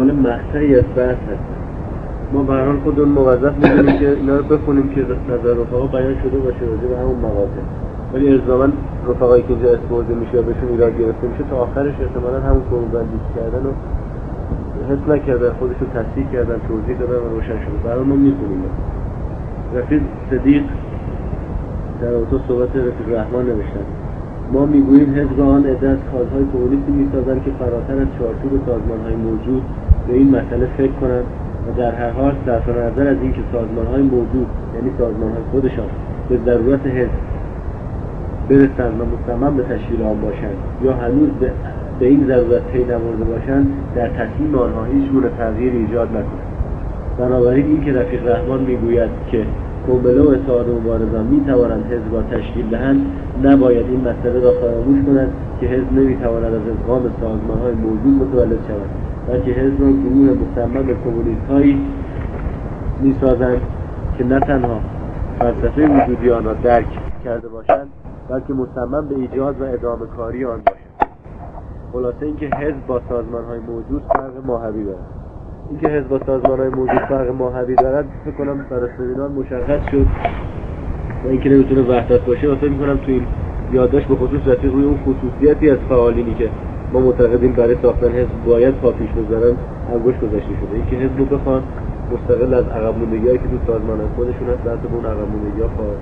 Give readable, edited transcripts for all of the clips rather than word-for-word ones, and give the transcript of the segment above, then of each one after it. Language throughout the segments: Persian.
دنبال مقطعی از بحث هستیم. ما به هر حال خودمون موظف می‌دونیم که اینا رو بخونیم که نظر رفقا بیان شده باشه راجع به همون مقاطع، ولی الزاماً رفقایی که اینجا اسم میشه یا بهشون ایراد گرفته میشه تا آخرش احتمالاً همون فرمول‌بندی کردن و حس نکردن، خودشون تصحیح کردن، توضیح دادن و روشن شده. برای ما می‌خونیم. رفیق صدیق در اتو صحبت رفیق رحمان نوشتن: ما میگوییم حزب آن عده از کارهای کمونیستی می‌سازند که فراتر از چارچوب سازمان‌های موجود به این مسئله فکر کنند و در هر حال صرف نظر از اینکه سازمان‌های موجود یعنی سازمان‌های خودشان به ضرورت حزب برسند و مصمم به تشکیل آن باشند یا هنوز به این ضرورت پی نبرده باشند، در تصمیم آنها هیچ گونه تغییر ایجاد نکنند. بنابراین این که رفیق رحمان میگوید که قنبله و اتحاد مبارزان میتوانند حزب را تشکیل دهند، نباید این مسئله را فراموش کنند که حزب نمیتواند از ادغام سازمان‌های موجود متولد شود، بلکه حزب را گروه مصمم به کمونیست‌هایی میسازند که نه تنها فلسفه وجودی آن را درک کرده باشند، بلکه مصمم به ایجاد و ادامه کاری آن باشند. خلاصه اینکه حزب با سازمان‌های موجود فرق ماهوی دارد. اینکه حزب با سازمان‌های موجود فرق ماهوی دارد فکر کنم برای سوینان مشخص شد و اینکه نمیتونه وحدت باشه. واسه می‌کنم تو این یادداشت به خصوص رفیق روی اون خصوصیتی از فعالینی که ما معتقدیم برای ساختن حزب باید پا پیش بذارن انگشت گذاشته شده. اینکه حزب رو بخوان مستقل از عقب موندگی‌هایی که تو سازمان خودشون هست در اون عقب موندگی‌ها فعال.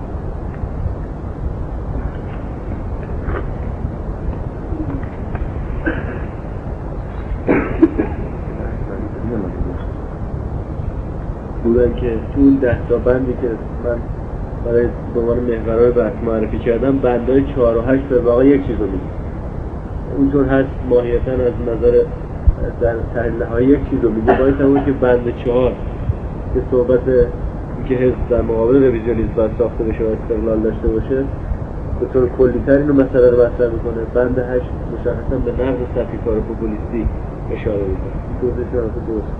بودن که تو اون 10 تا بندی که من برای به عنوان محورهای بحث معرفی کردم، بندهای 4 و 8 به واقع یک چیز رو میگه. اونطور هست ماهیتاً از نظر در تحلیل‌های یک چیز رو میگه، باید همون که بند 4 که صحبت که حزب در مقابل رویزیونیسم باید ساخته بشه و استقلال داشته باشه به طور کلی‌تر اینو مسئله رو مطرح میکنه. بند 8 مشخصاً به نقض سطحی کار پوپولیستی اشاره میکنه. توضیحش رو درست.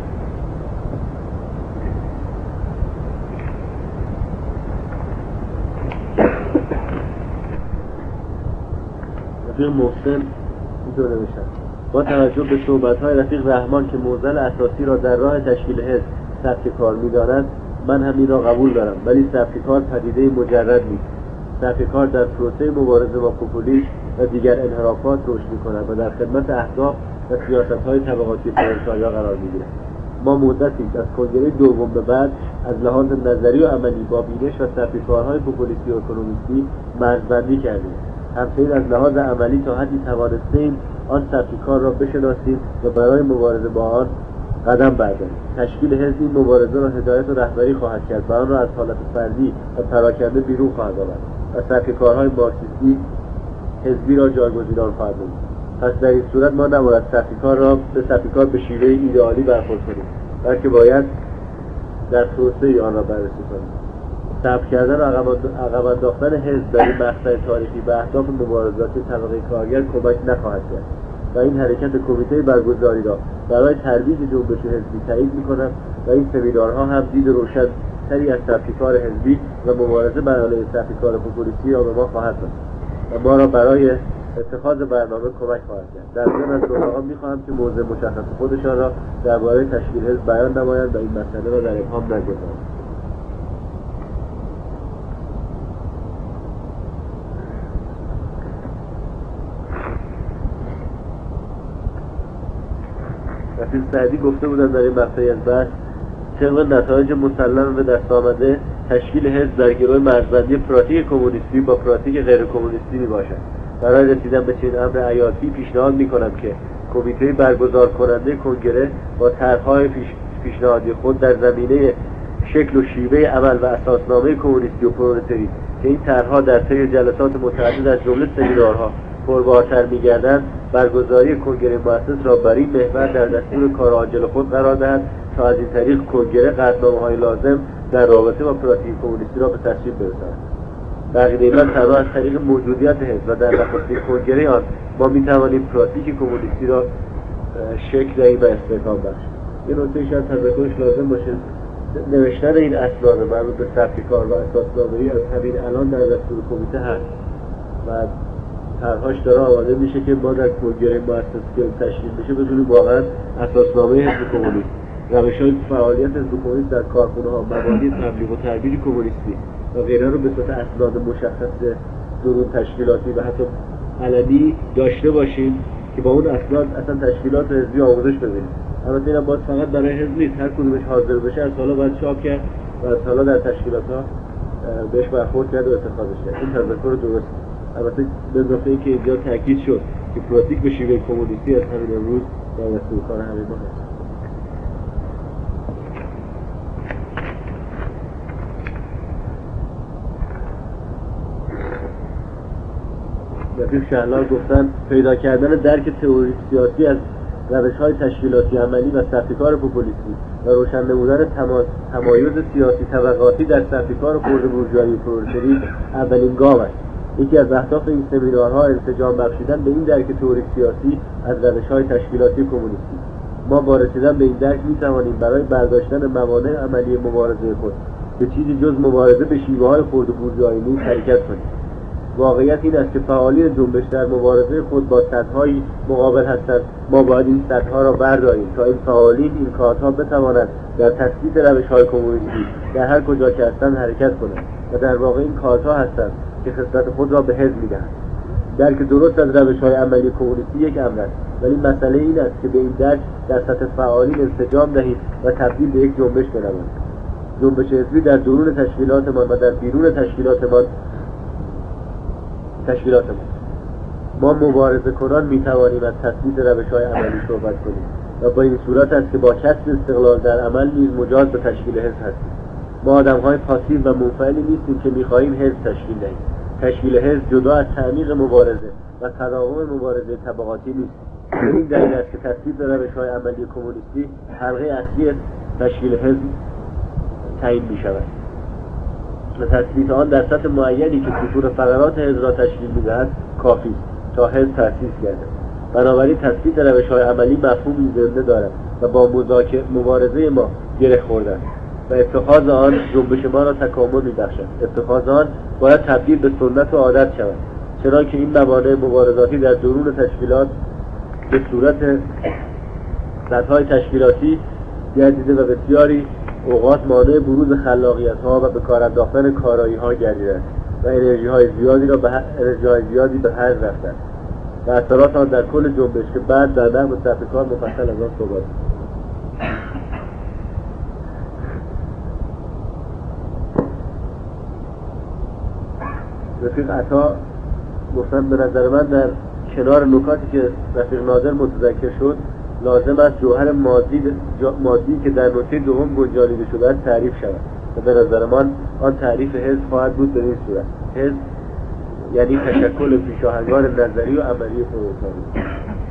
رفیق محسن اینطور نوشتن: با توجه به صحبت‌های رفیق رحمان که معضل اساسی را در راه تشکیل حزب سبک کار می‌داند، من هم این را قبول دارم، ولی سبک کار پدیده مجرد نیست. سبک کار در پروسه مبارزه با پوپولیسم و دیگر انحرافات رشد می‌کند و در خدمت اهداف و سیاست‌های طبقاتی پرولتاریا قرار می‌گیرد. ما مدتی از کنگره دوم به بعد از لحاظ نظری و عملی با بینش و سبک کارهای پوپولیستی و اکونومیستی مرزبندی کردیم. همچنین از لحاظ عملی تا حدی توانستیم آن سبک کار را بشناسیم و برای مبارزه با آن قدم برداریم. تشکیل حزب این مبارزه را هدایت و رهبری خواهد کرد و آن را از حالت فردی و پراکنده بیرون خواهد آورد و سبک کارهای مارکسیستی حزبی را جایگزین خواهد بود. پس در این صورت ما نباید سبک کار به شیوه ایدئالی برخورد کنیم، بلکه باید در پروسه آن را بررسی کنیم. صبر کردن و عقب انداختن حزب در این مقطع تاریخی به اهداف مبارزاتی طبقه کارگر کمک نخواهد کرد و این حرکت کمیته برگزاری را برای ترویج جنبش حزبی تایید می‌کنم و این سمینارها هم دید روشن‌تری از سبک کار حزبی و مبارزه بر علیه سبک کار پوپولیستی را به ما خواهد داد و ما را برای اتخاذ برنامه کمک خواهد کرد. در ضمن از رفقا می‌خواهم که موضع مشخص خودشان را درباره تشکیل حزب بیان نمایند و این مسئله را در ابهام نگذارند. رفیق سعدی گفته بودن در این مقطعی از بحث طبق نتایج مسلم به دست آمده تشکیل حزب در گروه مرزبندی پراتیک کمونیستی با پراتیک غیر کمونیستی می باشد. برای رسیدن به چنین امر حیاتی پیشنهاد می کنم که کمیته برگزار کننده کنگره با طرح‌های پیشنهادی خود در زمینه شکل و شیوه عمل و اساسنامه کمونیستی و پرولتاری که این طرح‌ها در طی جلسات متعدد از جمله سمینارها پربارتر می‌گردند، برگزاری کنگره مؤسس را بر این محور در دستور کار عاجل خود قرار دهد تا از این طریق کنگره قطعنامه‌های لازم در رابطه با پراتیک کمونیستی را به تصویب برساند. بقیه من تنها از طریق موجودیت حزب و در نخستین کنگره آن ما می‌توانیم پراتیک کمونیستی را شکل دهیم و استحکام بخشیم. این نکته شاید تذکرش لازم باشه. نوشتن این اسناد مربوط به سبک کار و اساسنامه‌ای از همین الان در دستور کمیته هست و طرحهاش داره آماده میشه که ما در کنگره مؤسسه که تشکیل میشه بدونیم واقعا اساسنامه حزب کمونیست، روش‌های فعالیت حزب کمونیست در کارخونه‌ها، مبانی تبلیغ و ترویج کمونیستی و غیره رو به صورت اسناد مشخص درون تشکیلاتی و حتی علنی داشته باشیم که با اون اسناد اصلا تشکیلات حزبی آموزش ببینیم. البته اینم باید فقط برای حزب نیست، هر کدومش حاضر بشه از حالا باید چاپ کرد و از حالا در تشکیلات‌ها بهش برخورد کرد و استفادهش کرد. این تذکر درست. البته به اضافه اینکه اینجا تاکید شد که پراتیک به شیوه کمونیستی از همین امروز در دستور کار همه ما هست. رفیق شهلار گفتن پیدا کردن درک تئوری سیاسی از روش‌های تشکیلاتی عملی و سبک‌کار پوپولیستی و روشن نمودن تمایز سیاسی طبقاتی در سبک‌کار خرد بورژوایی پرولتاری اولین گام است. یکی از اهداف این سمینارها انسجام بخشیدن به این درک تئوری سیاسی از روش‌های تشکیلاتی کمونیستی. ما با رسیدن به این درک می‌توانیم برای برداشتن موانع عملی مبارزه خود به چیزی جز مبارزه به شیوه‌های خرد بورژوایی نیز حرکت کنیم. واقعیت این است که فعالین جنبش در مبارزه خود با سطح‌های مقابل هستند. ما باید این سطح‌ها را برداریم تا این فعالین این کارها بتوانند در تثبیت روش‌های کمونیستی در هر کجا که هستند حرکت کنند و در واقع این کارها هستند که خصلت خود را به حزب می‌دهند. درک درست از روش‌های عملی کمونیستی یک امر است، ولی مسئله این است که به این درک در سطح فعالین انسجام دهیم و تبدیل به یک جنبش بنماییم. جنبش حزبی در درون تشکیلاتمان و در بیرون تشکیلاتمان ما مبارزه کنان میتوانیم از تثبیت روش‌های عملی صحبت کنیم و با این صورت است که با کسب استقلال در عمل نیز مجاز به تشکیل حزب هستیم. ما آدم‌های پاسیو و منفعلی نیستیم که می‌خواهیم حزب تشکیل دهیم. تشکیل حزب جدا از تعمیق مبارزه و تداوم مبارزه طبقاتی نیست. این دلیل است که تثبیت روش‌های عملی کمونیستی حلقه اصلی تشکیل حزب تعیین می‌شود. و تثبیت آن در سطح معینی که سطور فقرات حزب را تشکیل می‌دهد کافی است تا حزب تأسیس گردد. بنابراین تثبیت روش‌های عملی مفهومی زنده دارد و با مبارزه ما گره خورده است و اتخاذ آن جنبش ما را تکامل می‌بخشد. اتخاذ آن باید تبدیل به سنت و عادت شود، چنانکه این موانع مبارزاتی در درون تشکیلات به صورت سطح‌های تشکیلاتی گردیده و بسیاری اوقات مانع بروز خلاقیت‌ها و به کار انداختن کارایی‌ها گردیده و انرژی‌های زیادی به هدر رفته و اثرات آن در کل جنبش که بعد در نقد سطح کار مفصل از آن صحبت. رفیق عطا گفتن به نظر من در کنار نکاتی که رفیق نادر متذکر شد لازم است جوهر مادی که در نکته دوم گنجانیده شده است تعریف شود و به نظر من آن تعریف حزب خواهد بود به این صورت: حزب یعنی تشکل پیشاهنگان نظری و عملی پرولتاری.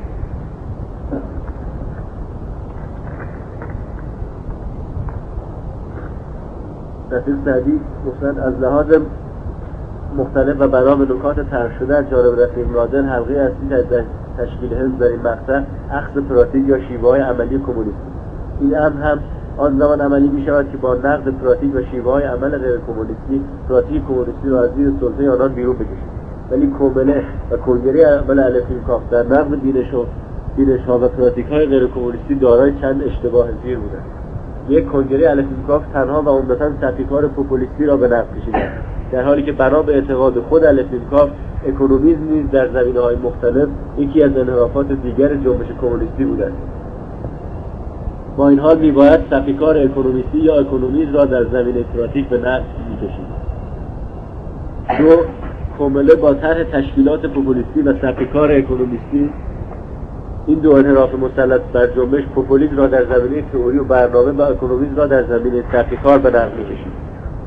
رفیق سعدی گفتن از لحاظ مختلف و برام نکات طرح شده از جانب رفیق نادر حلقه اصلی در تشکیل حزب در این مقطع اخذ پراتیک یا شیوه‌های عملی کمونیستی. این امر هم آن زمان عملی می شود که با نقد پراتیک و شیوه‌های عمل غیر کمونیستی پراتیک کمونیستی را از زیر سلطه آنان بیرون بکشید. ولی کومله و کنگره اول الفین کاف در نقد بینش‌ها و پراتیک‌های غیر کمونیستی دارای چند اشتباه زیر بودند. یک، کنگره الفین کاف تنها و عمدتاً سبک‌کار پوپولیستی را به نقد کشیدند، در حالی که بنا به اعتقاد خود الفین کاف اکونومیسم نیز در زمینه‌های مختلف یکی از انحرافات دیگر جنبش کمونیستی بوده است. با این حال میباید سبک‌کار اکونومیستی یا اکونومیسم را در زمینه پراتیک به نقد می‌کشید. دو، کومله با طرح تشکیلات پوپولیستی و سبک‌کار اکونومیستی این دو انحراف مسلط بر جنبش پوپولیسم را در زمینه تئوری و برنامه و اکونومیسم را در زمینه سبک‌کار به نقد می‌کشید.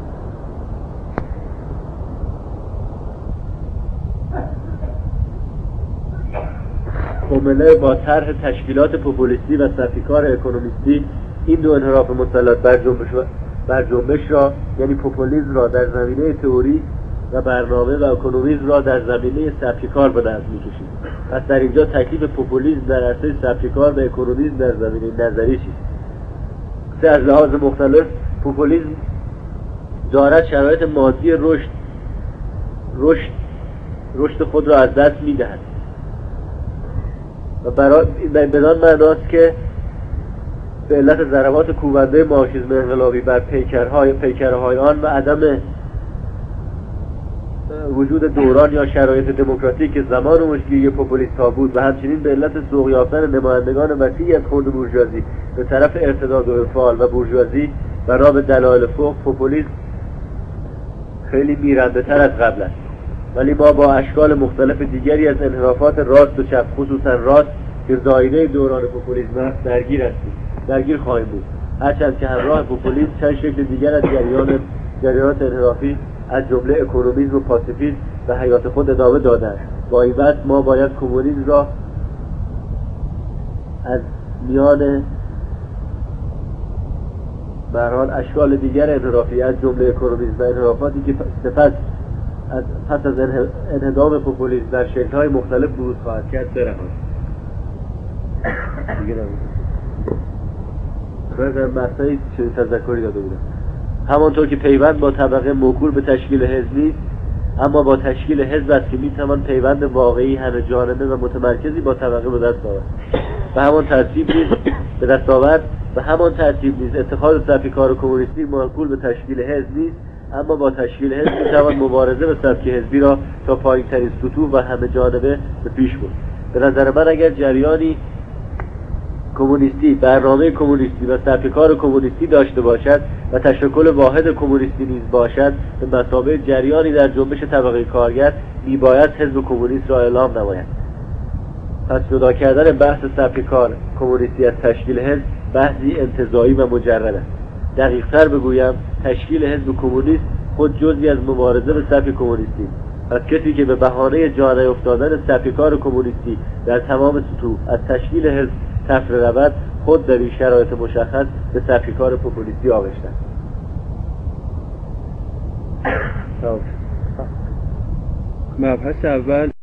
کومله با طرح تشکیلات پوپولیستی و سبک‌کار اکونومیستی این دو انحراف مسلط بر جنبش را یعنی پوپولیسم را در زمینه تئوری و برنامه و اکونومیسم را در زمینه سبک‌کار به نقد می‌کشید. پس در اینجا تکلیف پوپولیسم در عرصه سبک‌کار و اکونومیسم در زمینه نظری چیست؟ سه، از لحاظ مختلف پوپولیسم دارد شرایط مادی رشد رشد خود را از دست می‌دهد و بدان معناست که به علت ضربات کوبنده مارکسیسم انقلابی بر پیکرهای آن و عدم وجود دوران یا شرایط دموکراتیک که زمان مشکلی پوپولیست‌ها بود و همچنین به علت سوق یافتن نمایندگان وسیعی از خرد بورژوازی به طرف ارتداد و انفعال و بورژوازی بنا به دلایل فوق، پوپولیسم خیلی میرنده‌تر از قبل است. ولی ما با اشکال مختلف دیگری از انحرافات راست و چپ، خصوصا راست که زایده دوران پوپولیسم است، درگیر خواهیم بود، هرچند که همراه پوپولیسم چند شکل دیگر از جریانات انحرافی از جمله اکونومیسم و پاسیفیسم و حیات خود ادامه دادند. با این وجه ما باید کمونیسم را از میان به هر حال اشکال دیگر انحرافی از جمله اکونومیسم و انحرافاتی که پس از انهدام پوپولیسم در شکل‌های مختلف بروز خواهد کرد برهاند. من مقطعی چنین تذکری داده بودم. همانطور که پیوند با طبقه موکول به تشکیل حزب نیست، اما با تشکیل حزب است که میتوان پیوند واقعی همه جانبه و متمرکزی با طبقه به دست آورد. به همان ترتیب نیز اتخاذ سبک کار کمونیستی موکول به تشکیل حزب نیست، اما با تشکیل حزب میتوان مبارزه به سبک حزبی را تا پایین‌ترین سطوح و همه جانبه به پیش برد. به نظر من اگر جریانی کمونیستی، برنامه کمونیستی و سبک کار کمونیستی داشته باشد و تشکل واحد کمونیستی نیز باشد، به مثابه جریانی در جنبش طبقه کارگر میباید حزب کمونیست را اعلام نماید. پس جدا کردن بحث سبک کار کمونیستی از تشکیل حزب بحثی انتزاعی و مجرد است. دقیق‌تر بگویم تشکیل حزب کمونیست خود جزئی از مبارزه به سبک کمونیستی. پس کسی که به بهانه جا نیفتادن سبک کار کمونیستی در تمام سطوح از تشکیل حزب تفره رود، خود در این شرایط مشخص به سبک کار پوپولیستی آغشته است. مبحث اول